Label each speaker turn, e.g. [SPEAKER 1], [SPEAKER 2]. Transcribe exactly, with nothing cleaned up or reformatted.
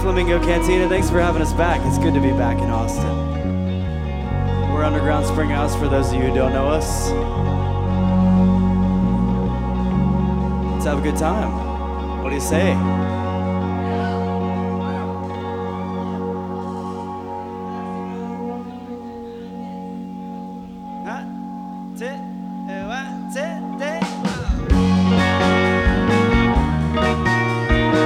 [SPEAKER 1] Flamingo Cantina. Thanks for having us back. It's good to be back in Austin. We're Underground Springhouse for those of you who don't know us. Let's have a good time. What do you say? That's it.